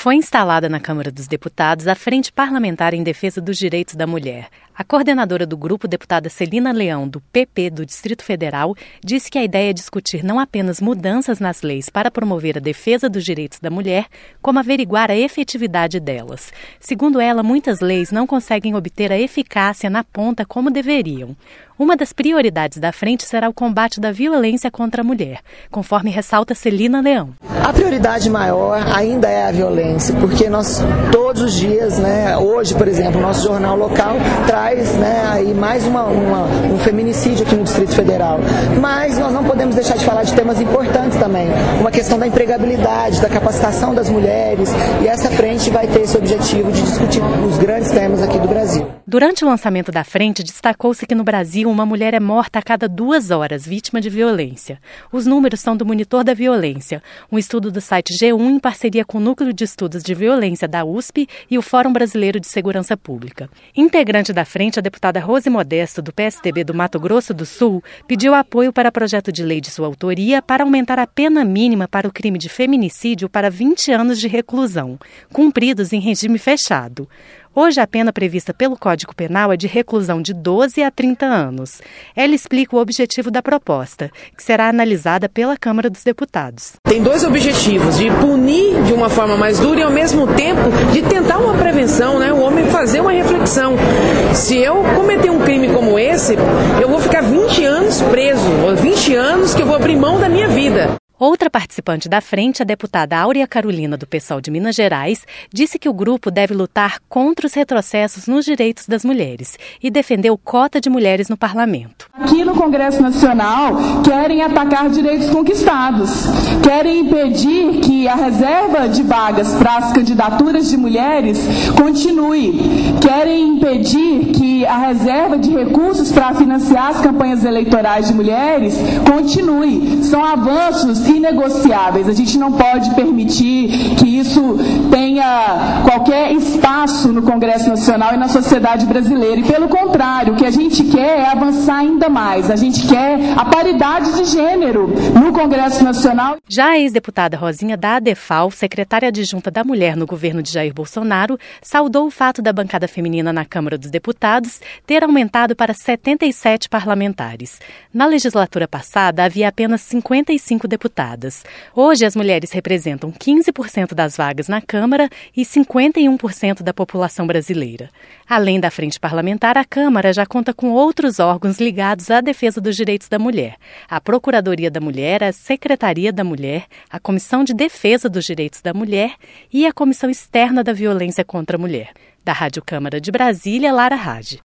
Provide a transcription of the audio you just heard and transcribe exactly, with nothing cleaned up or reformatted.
Foi instalada na Câmara dos Deputados a Frente Parlamentar em Defesa dos Direitos da Mulher. A coordenadora do grupo, deputada Celina Leão, do P P do Distrito Federal, disse que a ideia é discutir não apenas mudanças nas leis para promover a defesa dos direitos da mulher, como averiguar a efetividade delas. Segundo ela, muitas leis não conseguem obter a eficácia na ponta como deveriam. Uma das prioridades da frente será o combate da violência contra a mulher, conforme ressalta Celina Leão. A prioridade maior ainda é a violência, porque nós todos os dias, né, hoje, por exemplo, o nosso jornal local traz, né, aí mais uma, uma, um feminicídio aqui no Distrito Federal. Mas nós não podemos deixar de falar de temas importantes também. Uma questão da empregabilidade, da capacitação das mulheres, e essa frente vai ter esse objetivo de discutir os grandes temas aqui do Brasil. Durante o lançamento da frente, destacou-se que no Brasil uma mulher é morta a cada duas horas, vítima de violência. Os números são do Monitor da Violência, um estudo do site G um em parceria com o Núcleo de Estudos de Violência da U S P e o Fórum Brasileiro de Segurança Pública. Integrante da frente, a deputada Rose Modesto, do P S D B do Mato Grosso do Sul, pediu apoio para projeto de lei de sua autoria para aumentar a pena mínima para o crime de feminicídio para vinte anos de reclusão, cumpridos em regime fechado. Hoje, a pena prevista pelo Código Penal é de reclusão de doze a trinta anos. Ela explica o objetivo da proposta, que será analisada pela Câmara dos Deputados. Tem dois objetivos, de punir de uma forma mais dura e, ao mesmo tempo, de tentar uma prevenção, né? O homem fazer uma reflexão. Se eu cometer um crime como esse, eu vou ficar vinte anos preso, ou vinte anos que eu vou abrir mão da minha vida. Outra participante da frente, a deputada Áurea Carolina, do P SOL de Minas Gerais, disse que o grupo deve lutar contra os retrocessos nos direitos das mulheres e defendeu cota de mulheres no parlamento. Aqui no Congresso Nacional querem atacar direitos conquistados, querem impedir que a reserva de vagas para as candidaturas de mulheres continue, querem impedir que a reserva de recursos para financiar as campanhas eleitorais de mulheres continue. São avanços inegociáveis. A gente não pode permitir que isso tenha qualquer espaço no Congresso Nacional e na sociedade brasileira. E, pelo contrário, o que a gente quer é avançar ainda mais. A gente quer a paridade de gênero no Congresso Nacional. Já a ex-deputada Rosinha da ADEFAL, secretária adjunta da Mulher no governo de Jair Bolsonaro, saudou o fato da bancada feminina na Câmara dos Deputados ter aumentado para setenta e sete parlamentares. Na legislatura passada, havia apenas cinquenta e cinco deputados. Hoje, as mulheres representam quinze por cento das vagas na Câmara e cinquenta e um por cento da população brasileira. Além da Frente Parlamentar, a Câmara já conta com outros órgãos ligados à defesa dos direitos da mulher: a Procuradoria da Mulher, a Secretaria da Mulher, a Comissão de Defesa dos Direitos da Mulher e a Comissão Externa da Violência contra a Mulher. Da Rádio Câmara de Brasília, Lara Rade.